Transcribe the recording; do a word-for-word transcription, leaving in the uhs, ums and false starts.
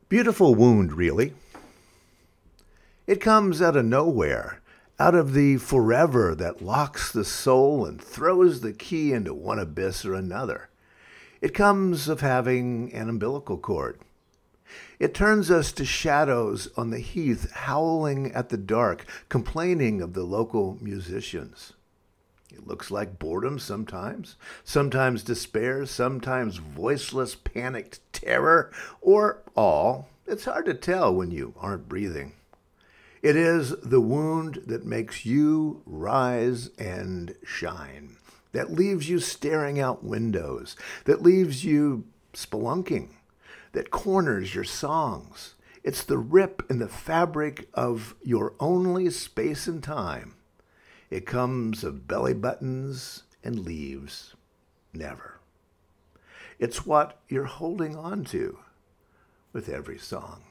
Beautiful wound, really. It comes out of nowhere, out of the forever that locks the soul and throws the key into one abyss or another. It comes of having an umbilical cord. It turns us to shadows on the heath, howling at the dark, complaining of the local musicians. It looks like boredom sometimes, sometimes despair, sometimes voiceless, panicked terror, or all. It's hard to tell when you aren't breathing. It is the wound that makes you rise and shine, that leaves you staring out windows, that leaves you spelunking, that corners your songs. It's the rip in the fabric of your only space and time. It comes of belly buttons and leaves never. It's what you're holding on to with every song.